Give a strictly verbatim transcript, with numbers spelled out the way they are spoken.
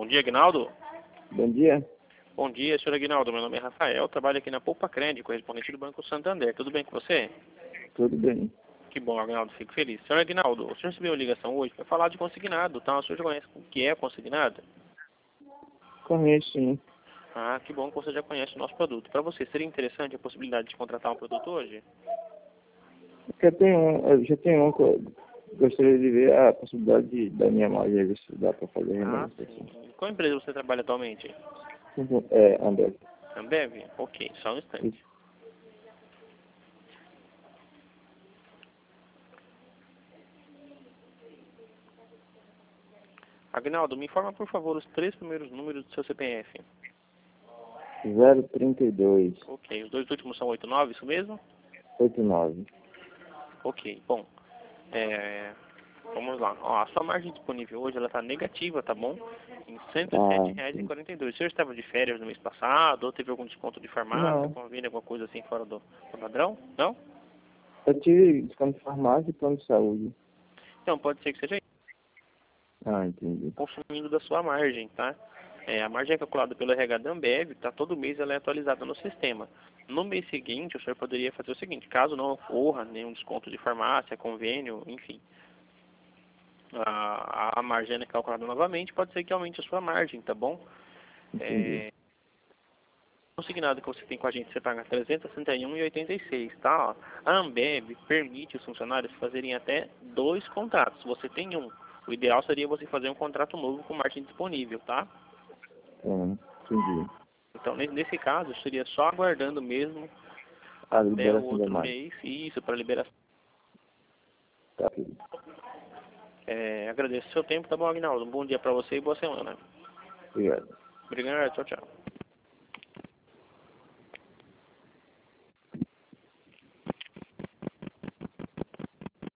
dia, Aguinaldo. Bom dia. Bom dia, senhor Aguinaldo. Meu nome é Rafael, trabalho aqui na Poupa Crédito, correspondente do Banco Santander. Tudo bem com você? Tudo bem. Que bom, Aguinaldo. Fico feliz. Senhor Aguinaldo, o senhor recebeu a ligação hoje para falar de consignado, tá? O senhor já conhece o que é consignado? Conheço, sim. Ah, que bom que você já conhece o nosso produto. Para você, seria interessante a possibilidade de contratar um produto hoje? Porque eu tenho um, eu já tenho um que eu gostaria de ver a possibilidade de, da minha margem, ver se dá para fazer Ah, renegociação. sim. Qual empresa você trabalha atualmente? Uhum. É, André. Ambev? Ok, só um instante. Isso. Aguinaldo, me informa, por favor, os três primeiros números do seu C P F. zero trinta e dois, Ok, os dois últimos são oitenta e nove, isso mesmo? oitenta e nove. Ok, bom. É, vamos lá. Ó, a sua margem disponível hoje ela está negativa, tá bom? Em cento e sete Ah, reais e sim. quarenta e dois. O senhor estava de férias no mês passado, ou teve algum desconto de farmácia, Não. convênio, alguma coisa assim fora do, do padrão? Não? Eu tive desconto de farmácia e plano de saúde. Então, pode ser que seja Ah, entendi. consumindo da sua margem, tá? É, a margem é calculada pelo R H da Ambev, tá? Todo mês ela é atualizada no sistema. No mês seguinte, o senhor poderia fazer o seguinte, caso não ocorra nenhum desconto de farmácia, convênio, enfim, a, a margem é calculada novamente, pode ser que aumente a sua margem, tá bom? Entendi. É, consignado que você tem com a gente, você paga trezentos e sessenta e um reais e oitenta e seis centavos, tá? Ó, a Ambev permite os funcionários fazerem até dois contratos. Você tem um. O ideal seria você fazer um contrato novo com margem disponível, tá? Ah, entendi. Então, nesse, nesse caso, seria só aguardando mesmo A até o liberação da outro margem. mês, isso, para liberação. Tá, filho. É, agradeço o seu tempo, tá bom, Aguinaldo? Um bom dia para você e boa semana. Obrigado. Obrigado, tchau, tchau.